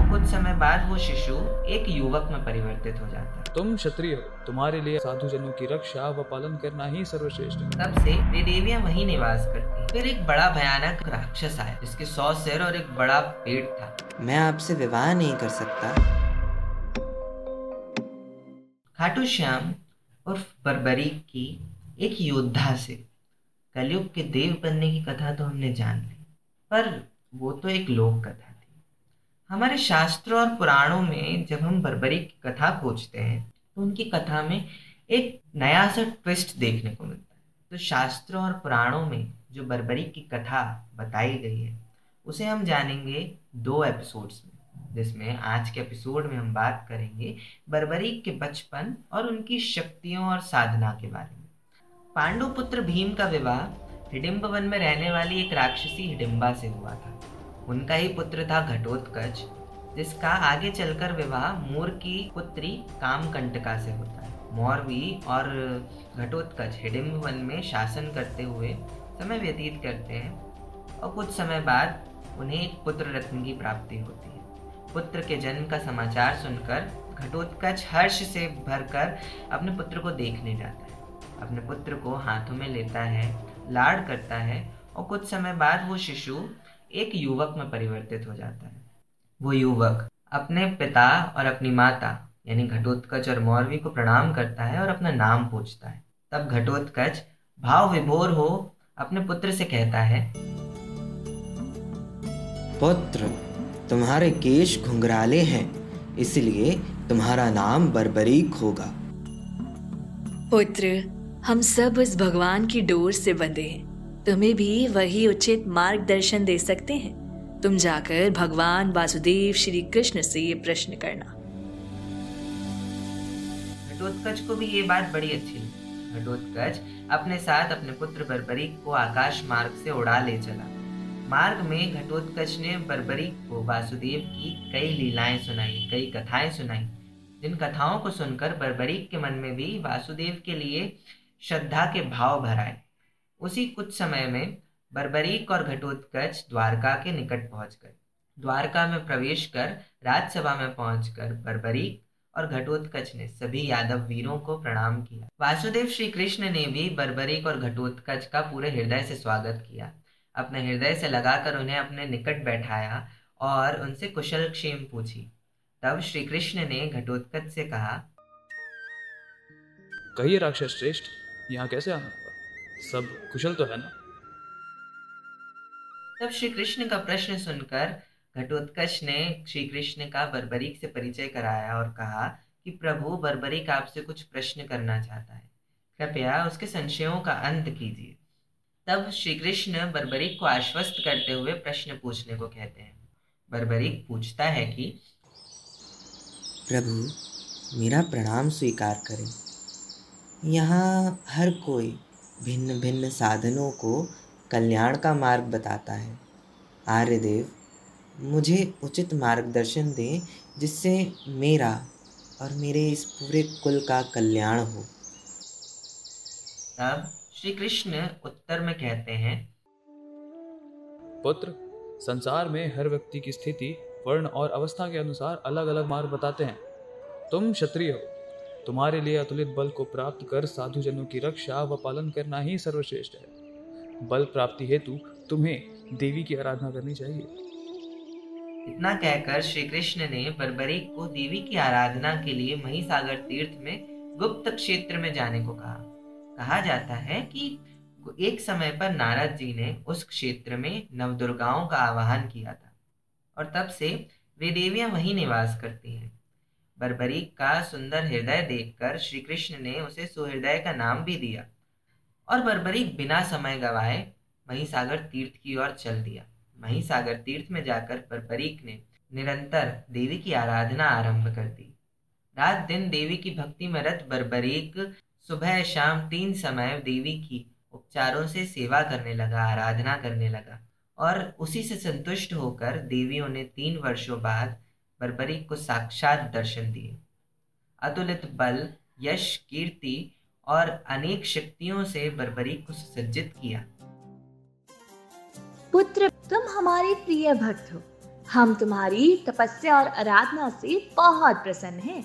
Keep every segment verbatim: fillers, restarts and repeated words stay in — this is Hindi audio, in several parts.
और कुछ समय बाद वो शिशु एक युवक में परिवर्तित हो जाता है। तुम क्षत्रिय हो, तुम्हारे लिए साधुजनों की रक्षा व पालन करना ही सर्वश्रेष्ठ है। तब से वे देवियां वहीं निवास करती। फिर एक बड़ा भयानक राक्षस आया जिसके सौ सिर और एक बड़ा पेट था। मैं आपसे विवाह नहीं कर सकता। खाटू श्याम उर्फ बर्बरीक की एक योद्धा से कलयुग के देव बनने की कथा तो हमने जान ली, पर वो तो एक लोक कथा थी। हमारे शास्त्रों और पुराणों में जब हम बर्बरीक की कथा खोजते हैं तो उनकी कथा में एक नया सा ट्विस्ट देखने को मिलता है। तो शास्त्रों और पुराणों में जो बर्बरीक की कथा बताई गई है उसे हम जानेंगे दो एपिसोड्स में, जिसमें आज के एपिसोड में हम बात करेंगे बर्बरीक के बचपन और उनकी शक्तियों और साधना के बारे में। पांडु पुत्र भीम का विवाह हिडिंब वन में रहने वाली एक राक्षसी हिडिंबा से हुआ था। उनका ही पुत्र था घटोत्कच, जिसका आगे चलकर विवाह मूर की पुत्री कामकंटका से होता है। मौरवी और घटोत्कच हिडिंब वन में शासन करते हुए समय व्यतीत करते हैं और कुछ समय बाद उन्हें एक पुत्र रत्न की प्राप्ति होती है। पुत्र के जन्म का समाचार सुनकर घटोत्कच हर्ष से भरकर अपने पुत्र को देखने जाता है। अपने पुत्र को हाथों में लेता है, लाड करता है और कुछ समय बाद वो शिशु एक युवक में परिवर्तित हो जाता है। वो युवक अपने पिता और अपनी माता यानी घटोत्कच और मौरवी को प्रणाम करता है और अपना नाम पूछता है। तब घटोत्कच भाव विभोर हो अपने पुत्र से कहता है, पुत्र, तुम्हारे केश घुंघराले हैं, इसलिए तुम्हारा नाम बर्बरीक होगा। पुत्र, हम सब उस भगवान की डोर से बंधे हैं। तुम्हें भी वही उचित मार्गदर्शन दे सकते हैं। तुम जाकर भगवान वासुदेव श्री कृष्ण से ये प्रश्न करना। घटोत्कच को भी ये बात बड़ी अच्छी लगी। घटोत्कच अपने साथ अपने पुत्र बर्बरीक को आकाश मार्ग से उड़ा ले चला। मार्ग में घटोत्कच ने बर्बरीक को वासुदेव की कई लीलाएं सुनाई, कई कथाएं सुनाई, जिन कथाओं को सुनकर बर्बरीक के मन में भी वासुदेव के लिए श्रद्धा के भाव भर आए। उसी कुछ समय में बर्बरीक और घटोत्कच द्वारका के निकट पहुंच गए। द्वारका में प्रवेश कर राजसभा में पहुंचकर बर्बरीक और घटोत्कच ने सभी यादव वीरों को प्रणाम किया। वासुदेव श्री कृष्ण ने भी बर्बरीक और घटोत्कच का पूरे हृदय से स्वागत किया। अपने हृदय से लगाकर उन्हें अपने निकट बैठाया और उनसे कुशल क्षेम पूछी। तब श्री कृष्ण ने घटोत्कच से कहा, कहिए राक्षस श्रेष्ठ, यहाँ कैसे आना हुआ? सब कुशल तो है ना? तब श्री कृष्ण का प्रश्न सुनकर घटोत्कच ने श्री कृष्ण का बर्बरीक से परिचय कराया और कहा कि प्रभु, बर्बरीक आपसे कुछ प्रश्न करना चाहता है, कृपया उसके संशयों का अंत कीजिए। तब श्री कृष्ण बर्बरीक को आश्वस्त करते हुए प्रश्न पूछने को कहते हैं। बर्बरीक पूछता है कि प्रभु, मेरा प्रणाम स्वीकार करें। यहाँ हर कोई भिन्न भिन्न साधनों को कल्याण का मार्ग बताता है। आर्यदेव, मुझे उचित मार्गदर्शन दें जिससे मेरा और मेरे इस पूरे कुल का कल्याण हो। तब श्री कृष्ण उत्तर में कहते हैं, पुत्र, संसार में हर व्यक्ति की स्थिति, वर्ण और अवस्था के अनुसार अलग अलग मार्ग बताते हैं। तुम क्षत्रिय हो, तुम्हारे लिए अतुलित बल को प्राप्त कर साधुजनों की रक्षा व पालन करना ही सर्वश्रेष्ठ है। बल प्राप्ति हेतु तुम्हें देवी की आराधना करनी चाहिए। इतना कहकर श्री कृष्ण ने बर्बरीक को देवी की आराधना के लिए महिसागर तीर्थ में गुप्त क्षेत्र में जाने को कहा। कहा जाता है कि एक समय पर नारद जी ने उस क्षेत्र में नवदुर्गाओं का आवाहन किया था और तब से वे देवियां वहीं निवास करती हैं। बर्बरीक का सुंदर हृदय देखकर श्री कृष्ण ने उसे सुहृदय का नाम भी दिया और बर्बरीक बिना समय गवाए महिसागर तीर्थ की ओर चल दिया। महिसागर तीर्थ में जाकर बर्बरीक ने निरंतर देवी की आराधना आरंभ कर दी। रात दिन देवी की भक्ति में रत बर्बरीक सुबह शाम तीन समय देवी की उपचारों से सेवा करने लगा, आराधना करने लगा और उसी से संतुष्ट होकर देवियों ने तीन वर्षों बाद बर्बरीक को साक्षात दर्शन दिए। अतुलित बल, यश, कीर्ति और अनेक शक्तियों से बर्बरीक को सुसज्जित किया। पुत्र, तुम हमारे प्रिय भक्त हो। हम तुम्हारी तपस्या और आराधना से बहुत प्रसन्न हैं।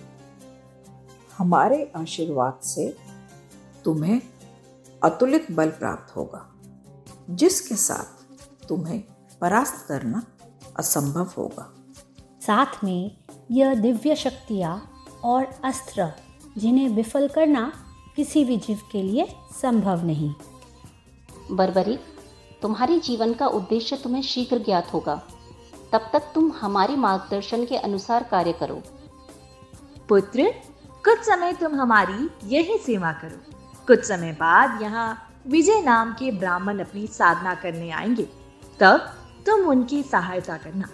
हमारे आशीर्वाद से तुम्हें अतुलित बल प्राप्त होगा, जिसके साथ तुम्हें परास्त करना असंभव होगा। साथ में यह दिव्य शक्तियाँ और अस्त्र जिन्हें विफल करना किसी भी जीव के लिए संभव नहीं। बर्बरीक, तुम्हारे जीवन का उद्देश्य तुम्हें शीघ्र ज्ञात होगा। तब तक तुम हमारे मार्गदर्शन के अनुसार कार्य करो। पुत्र, कुछ समय तुम हमारी यही सेवा करो। कुछ समय बाद यहाँ विजय नाम के ब्राह्मण अपनी साधना करने आएंगे, तब तुम उनकी सहायता करना।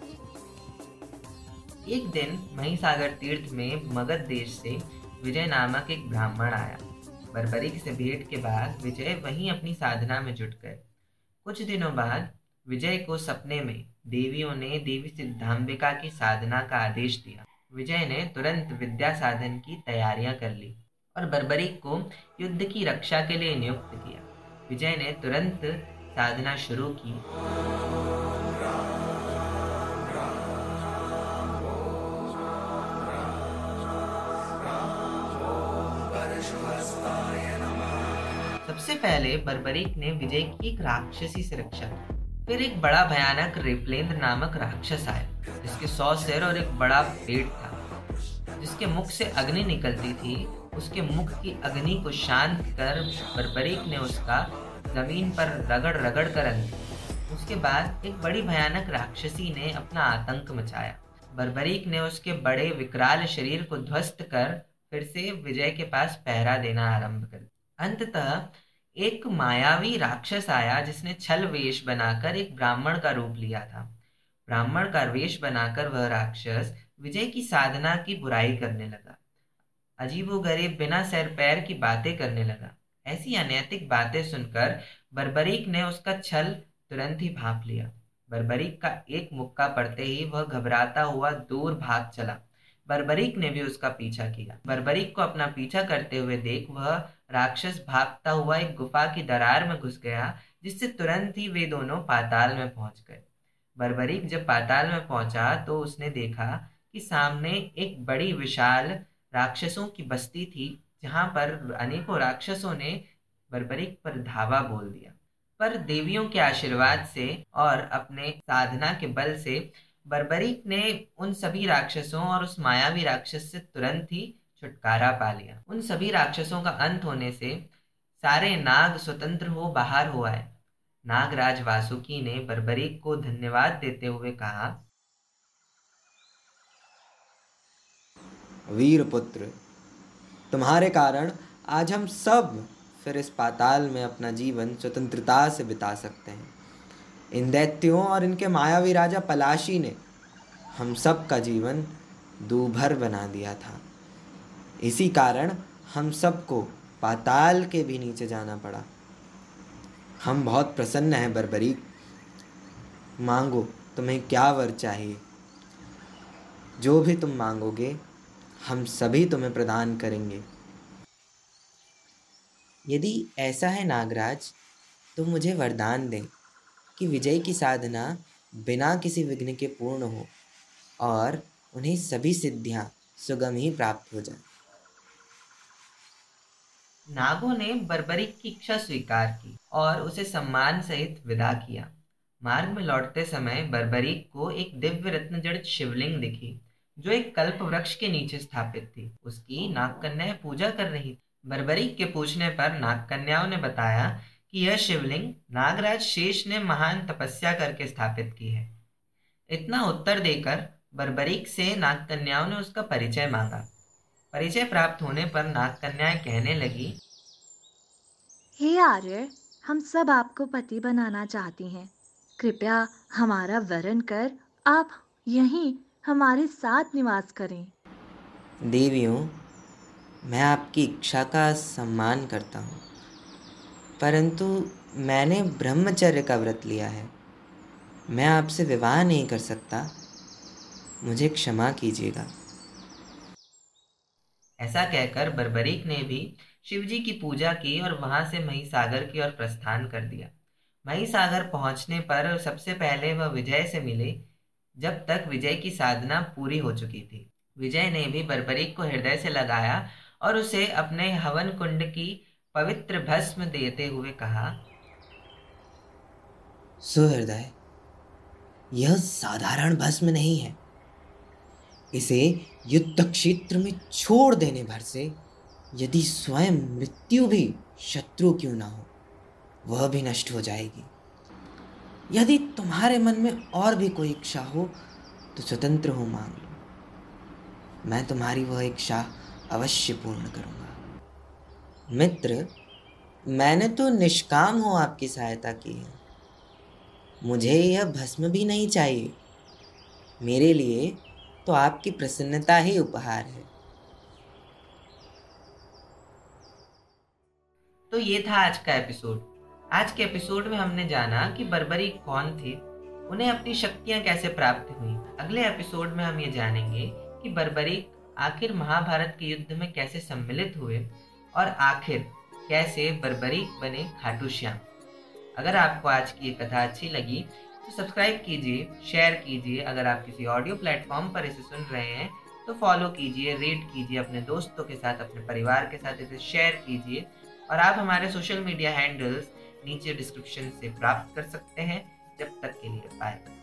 एक दिन महिसागर तीर्थ में मगध देश से विजय नामक एक ब्राह्मण आया। बर्बरीक से भेंट के बाद विजय वहीं अपनी साधना में जुट गए। कुछ दिनों बाद विजय को सपने में देवियों ने देवी सिद्धांबिका की साधना का आदेश दिया। विजय ने तुरंत विद्या साधन की तैयारियां कर ली और बर्बरीक को युद्ध की रक्षा के लिए नियुक्त किया। विजय ने तुरंत साधना शुरू की। सबसे पहले बर्बरीक ने विजय की एक राक्षसी से रक्षा की। फिर एक बड़ा भयानक रेपलेंद्र नामक राक्षस आया, जिसके सौ सिर और एक बड़ा पेट था, जिसके मुख से अग्नि निकलती थी। उसके मुख की अग्नि को शांत कर बर्बरीक ने उसका जमीन पर रगड़ रगड़ कर अंत किया। उसके बाद एक बड़ी भयानक राक्षसी ने अपना आतंक मचाया। बर्बरीक ने उसके बड़े विकराल शरीर को ध्वस्त कर फिर से विजय के पास पहरा देना आरंभ कर दिया। अंततः एक मायावी राक्षस आया, जिसने छल वेश बनाकर एक ब्राह्मण का रूप लिया था। ब्राह्मण का वेश बनाकर वह राक्षस विजय की साधना की बुराई करने लगा। अजीबोगरीब बिना सर पैर की बातें करने लगा। ऐसी अनैतिक बातें सुनकर बर्बरीक ने उसका छल तुरंत ही भांप लिया। बर्बरीक का एक मुक्का पड़ते ही वह घबराता हुआ दूर भाग चला। बर्बरीक ने भी उसका पीछा किया। बर्बरीक को अपना पीछा करते हुए देख वह राक्षस भागता हुआ एक गुफा की दरार में घुस गया, जिससे तुरंत ही वे दोनों पाताल में पहुंच गए। बर्बरीक जब पाताल में पहुंचा तो उसने देखा कि सामने एक बड़ी विशाल राक्षसों की बस्ती थी, जहां पर अनेकों राक्षसों ने बर्बरीक पर धावा बोल दिया। पर देवियों के आशीर्वाद से और अपने साधना के बल से बर्बरीक ने उन सभी राक्षसों और उस मायावी राक्षस से तुरंत ही छुटकारा पा लिया। उन सभी राक्षसों का अंत होने से सारे नाग स्वतंत्र हो बाहर हो आए। नागराज वासुकी ने बर्बरीक को धन्यवाद देते हुए कहा, वीर पुत्र, तुम्हारे कारण आज हम सब फिर इस पाताल में अपना जीवन स्वतंत्रता से बिता सकते हैं। इन दैत्यों और इनके मायावी राजा पलाशी ने हम सब का जीवन दूभर बना दिया था। इसी कारण हम सबको पाताल के भी नीचे जाना पड़ा। हम बहुत प्रसन्न हैं बर्बरीक। मांगो, तुम्हें क्या वर चाहिए। जो भी तुम मांगोगे हम सभी तुम्हें प्रदान करेंगे। यदि ऐसा है नागराज, तो मुझे वरदान दें कि विजय की साधना बिना किसी विघ्न के पूर्ण हो और उन्हें सभी सिद्धियां सुगम ही प्राप्त हो जाए। नागों ने बर्बरीक की इच्छा स्वीकार की और उसे सम्मान सहित विदा किया। मार्ग में लौटते समय बर्बरीक को एक दिव्य रत्न जड़ित शिवलिंग दिखी, जो एक कल्प वृक्ष के नीचे स्थापित थी। उसकी नागकन्याएं पूजा कर रही थी। बर्बरीक के पूछने पर नागकन्याओं ने बताया कि यह शिवलिंग नागराज शेष ने महान तपस्या करके स्थापित की है। इतना उत्तर देकर बर्बरीक से नागकन्याओं ने उसका परिचय मांगा। परिचय प्राप्त होने पर नागकन्याएं कहने लगी, हे आर्य, हम सब आपको पति बनाना चाहती हैं। कृपया हमारा वरण कर आप यहीं हमारे साथ निवास करें। देवियों, मैं आपकी इच्छा का सम्मान करता हूँ, परंतु मैंने ब्रह्मचर्य का व्रत लिया है। मैं आपसे विवाह नहीं कर सकता। मुझे क्षमा कीजिएगा। ऐसा कहकर बर्बरीक ने भी शिवजी की पूजा की और वहां से महिसागर की ओर प्रस्थान कर दिया। महिसागर पहुंचने पर सबसे पहले वह विजय से मिले। जब तक विजय की साधना पूरी हो चुकी थी। विजय ने भी बर्बरीक को हृदय से लगाया और उसे अपने हवन कुंड की पवित्र भस्म देते हुए कहा, सुहृदय, यह साधारण भस्म नहीं है। इसे युद्ध क्षेत्र में छोड़ देने भर से यदि स्वयं मृत्यु भी शत्रु क्यों ना हो, वह भी नष्ट हो जाएगी। यदि तुम्हारे मन में और भी कोई इच्छा हो तो स्वतंत्र हो मांग लो, मैं तुम्हारी वह इच्छा अवश्य पूर्ण करूंगा। मित्र, मैंने तो निष्काम हो आपकी सहायता की है। मुझे यह भस्म भी नहीं चाहिए। मेरे लिए तो आपकी प्रसन्नता ही उपहार है। तो ये था आज का एपिसोड। आज के एपिसोड में हमने जाना कि बर्बरीक कौन थे, उन्हें अपनी शक्तियां कैसे प्राप्त हुई। अगले एपिसोड में हम ये जानेंगे कि बर्बरीक आखिर महाभारत के युद्ध में कैसे सम्मिलित हुए और आखिर कैसे बर्बरीक बने खाटू श्याम। अगर आपको आज की ये कथा अच्छी लगी तो सब्सक्राइब कीजिए, शेयर कीजिए। अगर आप किसी ऑडियो प्लेटफॉर्म पर इसे सुन रहे हैं तो फॉलो कीजिए, रेट कीजिए, अपने दोस्तों के साथ, अपने परिवार के साथ इसे शेयर कीजिए। और आप हमारे सोशल मीडिया हैंडल्स नीचे डिस्क्रिप्शन से प्राप्त कर सकते हैं। जब तक के लिए बाय।